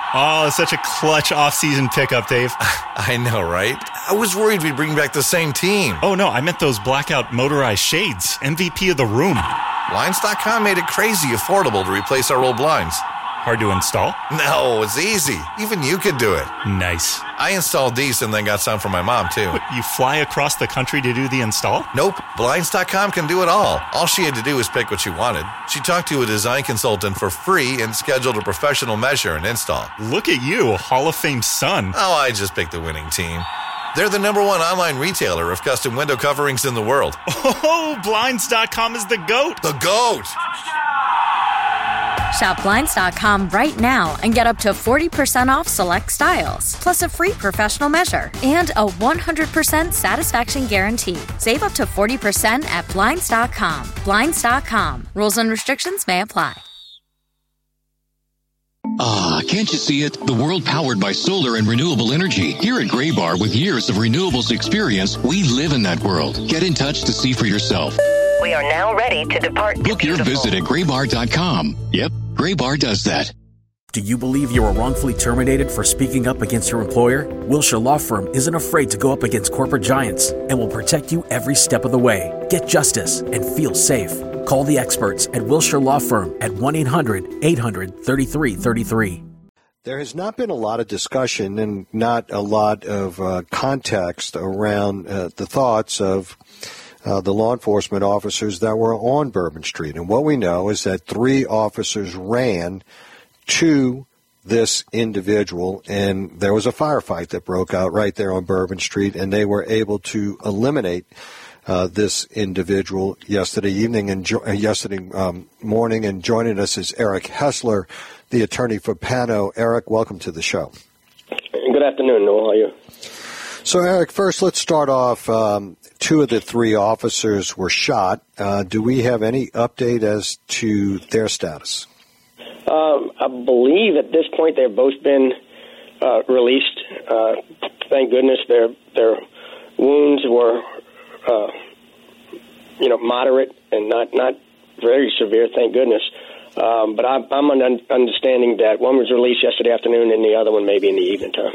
Oh, such a clutch off-season pickup, Dave. I know, right? I was worried we'd bring back the same team. Oh, no, I meant those blackout motorized shades. MVP of the room. Blinds.com made it crazy affordable to replace our old blinds. Hard to install? No, it's easy. Even you could do it. Nice. I installed these and then got some for my mom, too. What, you fly across the country to do the install? Nope. Blinds.com can do it all. All she had to do was pick what she wanted. She talked to a design consultant for free and scheduled a professional measure and install. Look at you, Hall of Fame son. Oh, I just picked the winning team. They're the #1 online retailer of custom window coverings in the world. Oh, Blinds.com is the GOAT. The GOAT! Shop Blinds.com right now and get up to 40% off select styles, plus a free professional measure and a 100% satisfaction guarantee. Save up to 40% at Blinds.com. Blinds.com. Rules and restrictions may apply. Ah, can't you see it? The world powered by solar and renewable energy. Here at Graybar, with years of renewables experience, we live in that world. Get in touch to see for yourself. We are now ready to depart. Book your visit at Graybar.com. Yep, Graybar does that. Do you believe you were wrongfully terminated for speaking up against your employer? Wilshire Law Firm isn't afraid to go up against corporate giants and will protect you every step of the way. Get justice and feel safe. Call the experts at Wilshire Law Firm at 1-800-800-3333. There has not been a lot of discussion and not a lot of context around the thoughts of the law enforcement officers that were on Bourbon Street. And what we know is that 3 officers ran to this individual, and there was a firefight that broke out right there on Bourbon Street, and they were able to eliminate this individual yesterday evening and yesterday morning. And joining us is Eric Hessler, the attorney for Pano. Eric, welcome to the show. Good afternoon, Noel. How are you? So, Eric, first let's start off. 2 of the 3 officers were shot. Do we have any update as to their status? I believe at this point they've both been released. Thank goodness their wounds were, moderate and not very severe. Thank goodness. But I'm understanding that one was released yesterday afternoon and the other one maybe in the evening time.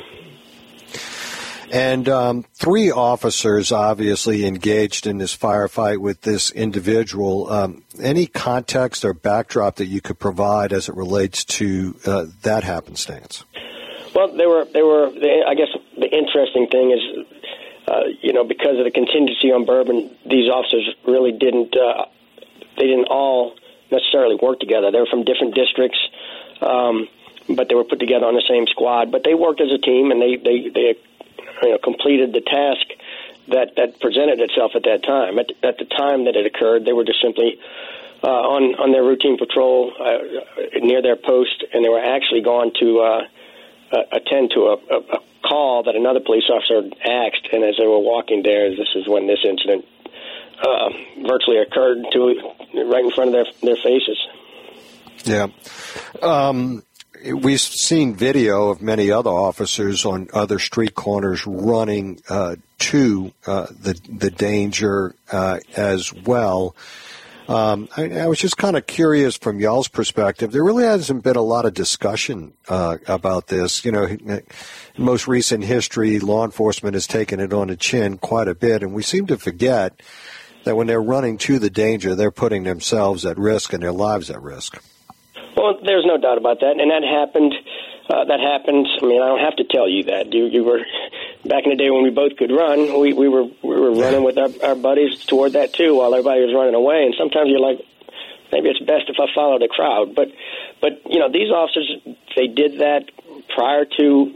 And 3 officers obviously engaged in this firefight with this individual. Any context or backdrop that you could provide as it relates to that happenstance? Well, I guess the interesting thing is, because of the contingency on Bourbon, these officers really didn't all necessarily work together. They were from different districts, but they were put together on the same squad. But they worked as a team, and they completed the task that presented itself at that time. At the time that it occurred, they were just simply on their routine patrol near their post, and they were actually going to attend to a call that another police officer asked, and as they were walking there, this is when this incident virtually occurred right in front of their faces. Yeah. We've seen video of many other officers on other street corners running to the danger as well. I was just kind of curious from y'all's perspective. There really hasn't been a lot of discussion about this. In most recent history, law enforcement has taken it on the chin quite a bit, and we seem to forget that when they're running to the danger, they're putting themselves at risk and their lives at risk. Well, there's no doubt about that, and that happened. I don't have to tell you that. You were back in the day when we both could run. We were running with our buddies toward that too, while everybody was running away. And sometimes you're like, maybe it's best if I follow the crowd. But these officers, they did that prior to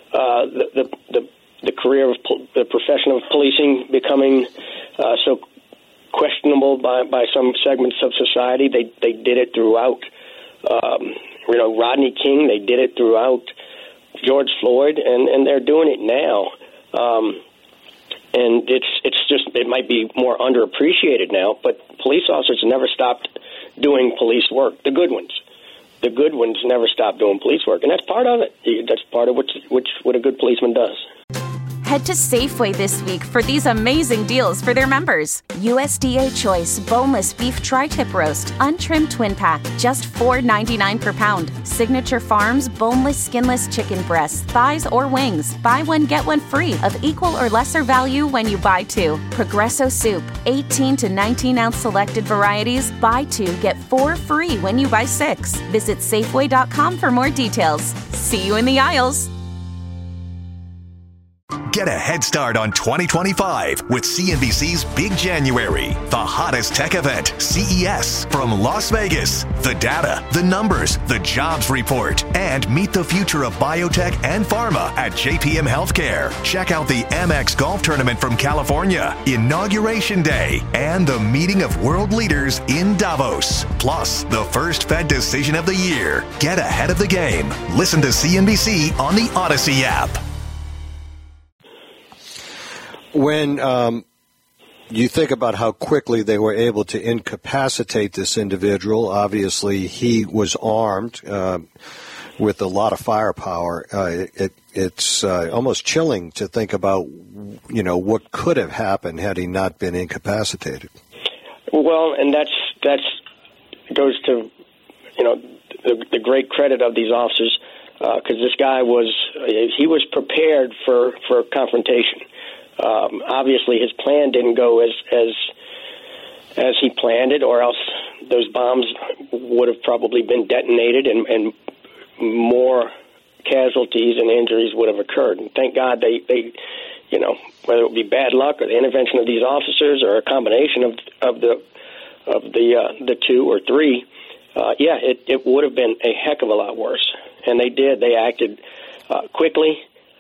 the career of the profession of policing becoming so questionable by some segments of society. They did it throughout. Rodney King, they did it throughout George Floyd, and they're doing it now. And it might be more underappreciated now, but police officers never stopped doing police work. The good ones never stopped doing police work, and that's part of it. That's part of what a good policeman does. Head to Safeway this week for these amazing deals for their members. USDA Choice Boneless Beef Tri-Tip Roast, untrimmed twin pack, just $4.99 per pound. Signature Farms Boneless Skinless Chicken Breasts, thighs or wings. Buy one, get one free of equal or lesser value when you buy two. Progresso Soup, 18 to 19 ounce selected varieties. Buy two, get four free when you buy six. Visit Safeway.com for more details. See you in the aisles. Get a head start on 2025 with CNBC's Big January, the hottest tech event, CES, from Las Vegas. The data, the numbers, the jobs report, and meet the future of biotech and pharma at JPM Healthcare. Check out the Amex Golf Tournament from California, Inauguration Day, and the meeting of world leaders in Davos. Plus, the first Fed decision of the year. Get ahead of the game. Listen to CNBC on the Odyssey app. When you think about how quickly they were able to incapacitate this individual, obviously he was armed with a lot of firepower. It's almost chilling to think about, what could have happened had he not been incapacitated. Well, and that's goes to, the great credit of these officers, because this guy was prepared for confrontation. Obviously, his plan didn't go as he planned it, or else those bombs would have probably been detonated, and more casualties and injuries would have occurred. And thank God they whether it be bad luck or the intervention of these officers or a combination of the two or three, it would have been a heck of a lot worse. And they did. They acted quickly.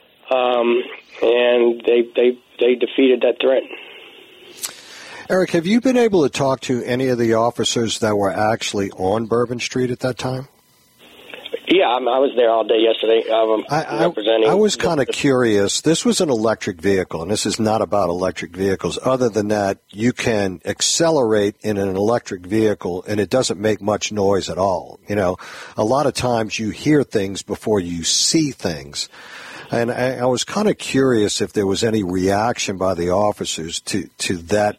And they defeated that threat. Eric, have you been able to talk to any of the officers that were actually on Bourbon Street at that time? Yeah, I was there all day yesterday. I was kind of curious. This was an electric vehicle, and this is not about electric vehicles. Other than that, you can accelerate in an electric vehicle, and it doesn't make much noise at all. A lot of times you hear things before you see things. And I was kind of curious if there was any reaction by the officers to that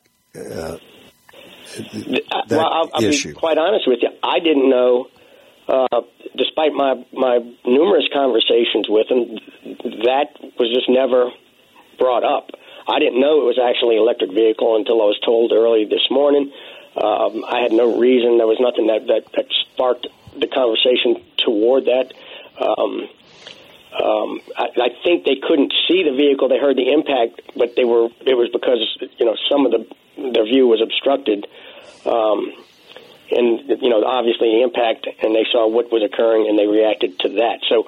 I'll issue. be quite honest with you. I didn't know, despite my numerous conversations with them, that was just never brought up. I didn't know it was actually an electric vehicle until I was told early this morning. I had no reason. There was nothing that sparked the conversation toward that. I think they couldn't see the vehicle. They heard the impact, but it was because some of their view was obstructed, and obviously the impact, and they saw what was occurring, and they reacted to that. So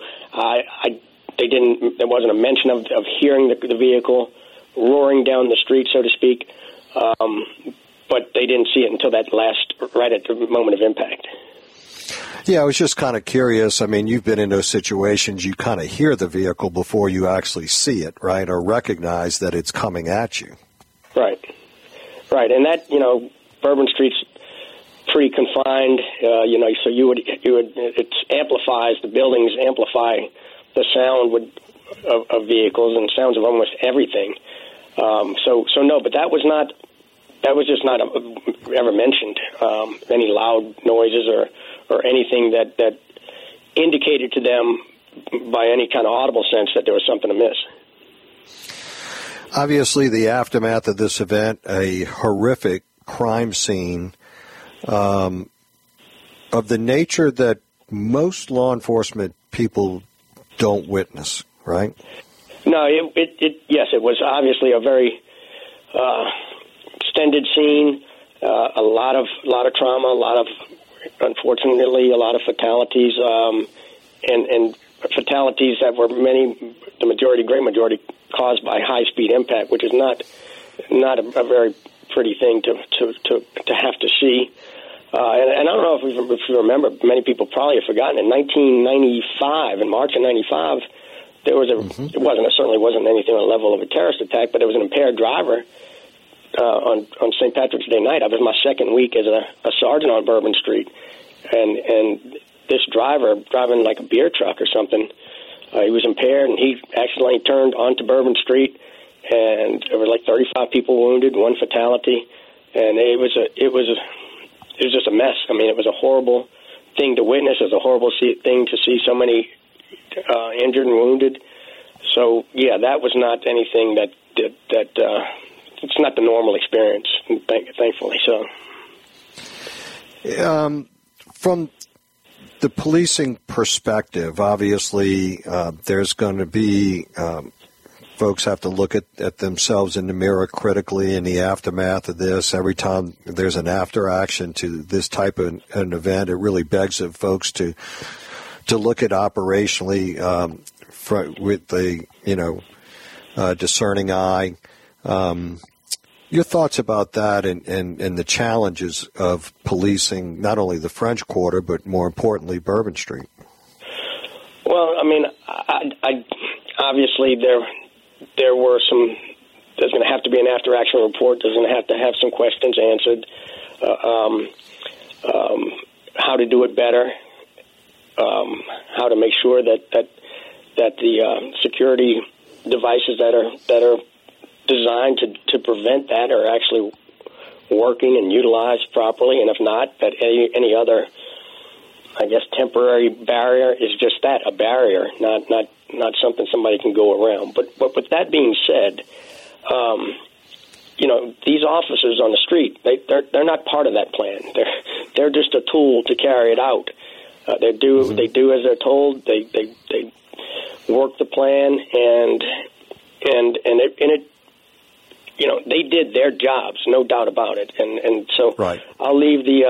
there wasn't a mention of hearing the vehicle roaring down the street, so to speak, but they didn't see it until right at the moment of impact. Yeah, I was just kind of curious. I mean, you've been in those situations. You kind of hear the vehicle before you actually see it, right, or recognize that it's coming at you. Right. And that, Bourbon Street's pretty confined, so it amplifies, the buildings amplify the sound of vehicles and sounds of almost everything. So no, but that was just not ever mentioned, any loud noises or anything that indicated to them by any kind of audible sense that there was something amiss. Obviously, the aftermath of this event, a horrific crime scene of the nature that most law enforcement people don't witness, right? No, yes, it was obviously a very extended scene, a lot of trauma, unfortunately, a lot of fatalities, and fatalities that were great majority, caused by high-speed impact, which is not a very pretty thing to have to see. And I don't know if you remember, many people probably have forgotten. In 1995, in March of '95, there was it certainly wasn't anything on the level of a terrorist attack, but there was an impaired driver on St. Patrick's Day night. I was my second week as a sergeant on Bourbon Street, and this driver driving like a beer truck or something, he was impaired, and he accidentally turned onto Bourbon Street and there were like 35 people wounded, 1 fatality, and it was just a mess. I mean, it was a horrible thing to witness. It was a horrible thing to see so many injured and wounded. So, yeah, that was not anything that it's not the normal experience, thankfully. So, from the policing perspective, obviously, there's going to be folks have to look at themselves in the mirror critically in the aftermath of this. Every time there's an after action to this type of an event, it really begs of folks to look at operationally with the discerning eye. Your thoughts about that and the challenges of policing not only the French Quarter but more importantly Bourbon Street? Well, I mean, I obviously there were some. There's going to have to be an after-action report. There's going to have some questions answered. How to do it better. How to make sure that the security devices that are designed to prevent that are actually working and utilized properly, and if not, that any other, I guess, temporary barrier is just that, a barrier, not something somebody can go around. But with that being said, these officers on the street, they're not part of that plan. They're just a tool to carry it out. They do as they're told. They work the plan, and it they did their jobs, no doubt about it. And so right. I'll leave the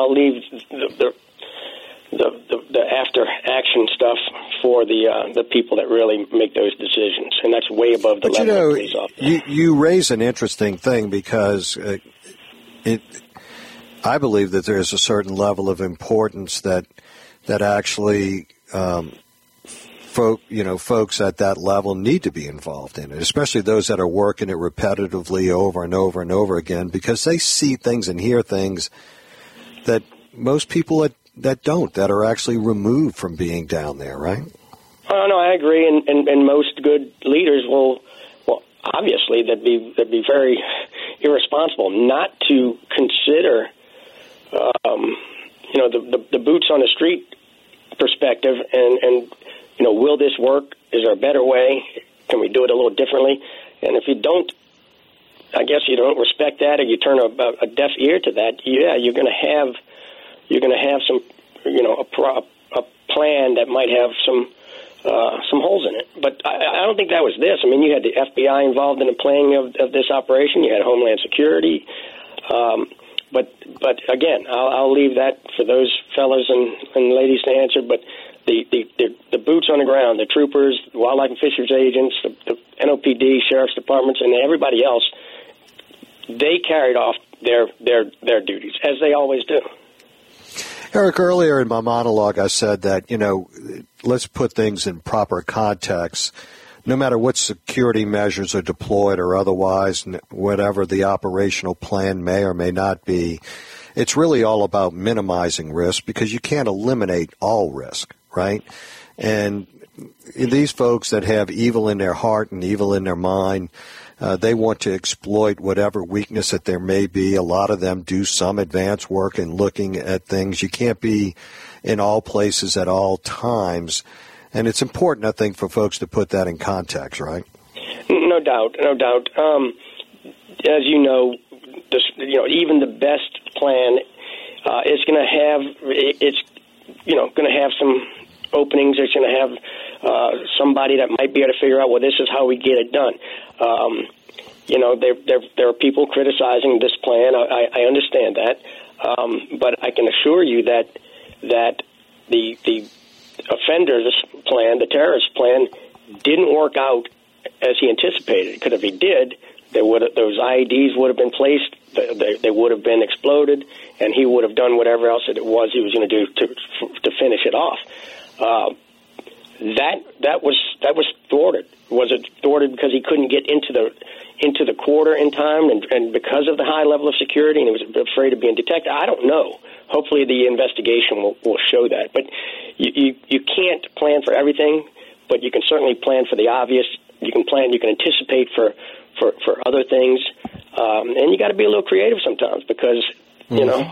after action stuff for the people that really make those decisions, and that's way above the level of police officers. You raise an interesting thing because I believe that there's a certain level of importance that actually folks at that level need to be involved in it, especially those that are working it repetitively over and over and over again, because they see things and hear things that most people that are actually removed from being down there, right? Oh, no, I agree, and most good leaders will obviously that'd be very irresponsible not to consider the boots on the street perspective and will this work? Is there a better way? Can we do it a little differently? And if you don't, I guess you don't respect that, or you turn a deaf ear to that. Yeah, you're going to have some, a plan that might have some holes in it. But I don't think that was this. I mean, you had the FBI involved in the planning of this operation. You had Homeland Security. But again, I'll leave that for those fellas and ladies to answer. But the boots on the ground, the troopers, the wildlife and fisheries agents, the NOPD, sheriff's departments, and everybody else, they carried off their duties, as they always do. Eric, earlier in my monologue, I said that, let's put things in proper context. No matter what security measures are deployed or otherwise, whatever the operational plan may or may not be, it's really all about minimizing risk because you can't eliminate all risk, right? And these folks that have evil in their heart and evil in their mind, they want to exploit whatever weakness that there may be. A lot of them do some advanced work in looking at things. You can't be in all places at all times. And it's important, I think, for folks to put that in context, right? No doubt. As you know, even the best plan is going to have some openings. It's going to have somebody that might be able to figure out, well, this is how we get it done. There are people criticizing this plan. I understand that, but I can assure you that the offender's plan, the terrorist plan, didn't work out as he anticipated. Because if he did, those IEDs would have been placed, they would have been exploded, and he would have done whatever else it was he was going to do to finish it off. That was thwarted. Was it thwarted because he couldn't get into the quarter in time, and because of the high level of security, and he was afraid of being detected? I don't know. Hopefully, the investigation will show that. But you can't plan for everything, but you can certainly plan for the obvious. You can anticipate for for other things, and you got to be a little creative sometimes because you know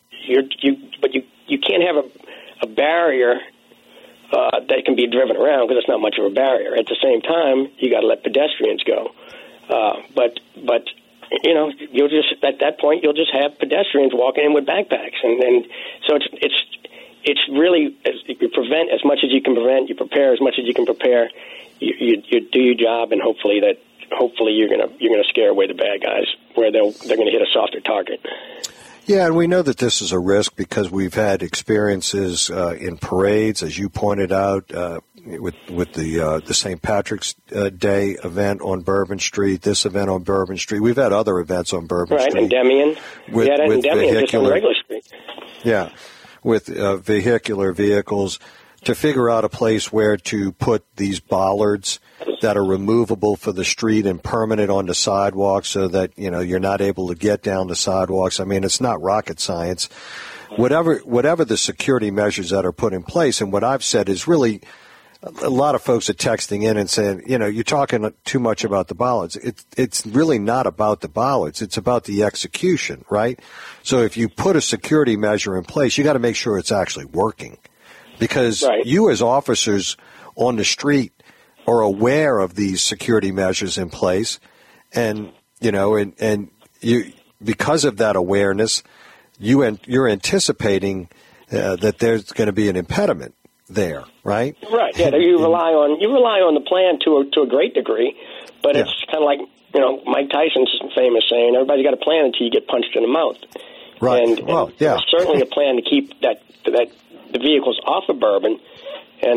you can't have a barrier that can be driven around because it's not much of a barrier. At the same time, you got to let pedestrians go, but you know, you'll just at that point you'll just have pedestrians walking in with backpacks, and so it's really you prevent as much as you can prevent, you prepare as much as you can prepare, you do your job, and hopefully you're gonna scare away the bad guys where they're gonna hit a softer target. Yeah, and we know that this is a risk because we've had experiences in parades, as you pointed out, with the St. Patrick's Day event on Bourbon Street, this event on Bourbon Street. We've had other events on Bourbon Street. Right, Endymion. We had Endymion just on regular street. Yeah, with vehicular vehicles, to figure out a place where to put these bollards that are removable for the street and permanent on the sidewalk so that, you know, you're not able to get down the sidewalks. I mean, it's not rocket science. Whatever the security measures that are put in place, and what I've said is really a lot of folks are texting in and saying, you know, you're talking too much about the bollards. It's really not about the bollards. It's about the execution, right? So if you put a security measure in place, you got to make sure it's actually working. Because you as officers on the street are aware of these security measures in place, and you know, and you, because of that awareness, you're anticipating that there's going to be an impediment there, right? Right. Yeah. You rely on the plan to a great degree, but it's kind of like, you know, Mike Tyson's famous saying, "Everybody's got a plan until you get punched in the mouth." Right. And there's certainly a plan to keep that the vehicles off of Bourbon, and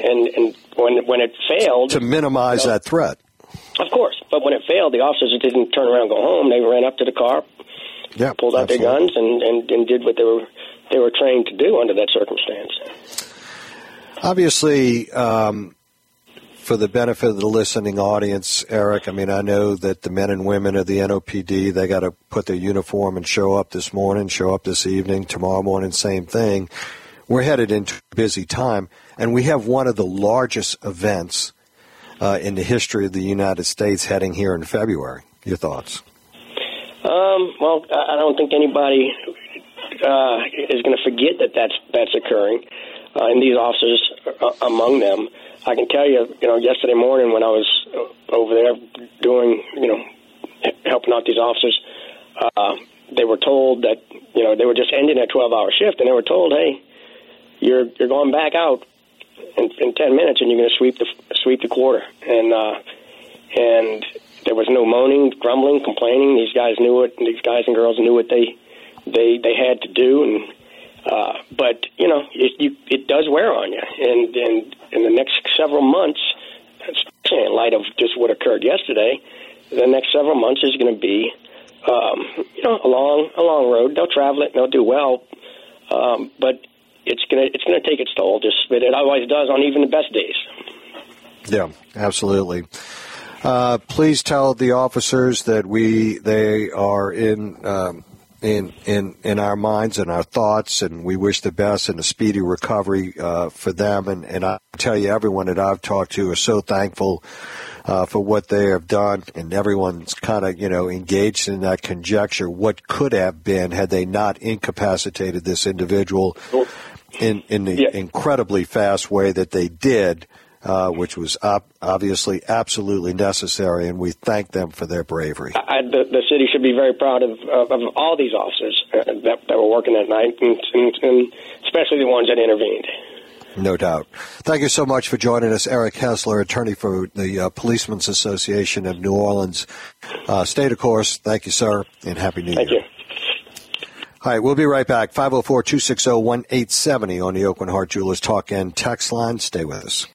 when it failed, to minimize that threat. Of course, but when it failed, the officers didn't turn around and go home. They ran up to the car, pulled out their guns, and did what they were trained to do under that circumstance. Obviously, for the benefit of the listening audience, Eric, I mean, I know that the men and women of the NOPD, they got to put their uniform and show up this morning, show up this evening, tomorrow morning, same thing. We're headed into a busy time, and we have one of the largest events in the history of the United States heading here in February. Your thoughts? Well, I don't think anybody is going to forget that that's occurring, and these officers among them. I can tell you, yesterday morning when I was over there doing, helping out these officers, they were told that, they were just ending a 12-hour shift, and they were told, hey, you're going back out in 10 minutes, and you're going to sweep the quarter. And there was no moaning, grumbling, complaining. These guys knew it. These guys and girls knew what they had to do, and but it does wear on you, and in the next several months, especially in light of just what occurred yesterday, the next several months is going to be a long road. They'll travel it, and they'll do well, but it's gonna take its toll, just but it always does on even the best days. Yeah, absolutely. Please tell the officers that they are in our minds and our thoughts, and we wish the best and a speedy recovery for them. And I tell you, everyone that I've talked to is so thankful for what they have done, and everyone's kind of engaged in that conjecture. What could have been had they not incapacitated this individual in the incredibly fast way that they did. Which was obviously absolutely necessary, and we thank them for their bravery. The city should be very proud of all these officers that were working that night, and especially the ones that intervened. No doubt. Thank you so much for joining us, Eric Hessler, attorney for the Policemen's Association of New Orleans. Stay the course. Thank you, sir, and Happy New Year. Thank you. All right, we'll be right back. 504-260-1870 on the Oakland Heart Jewelers Talk and Text line. Stay with us.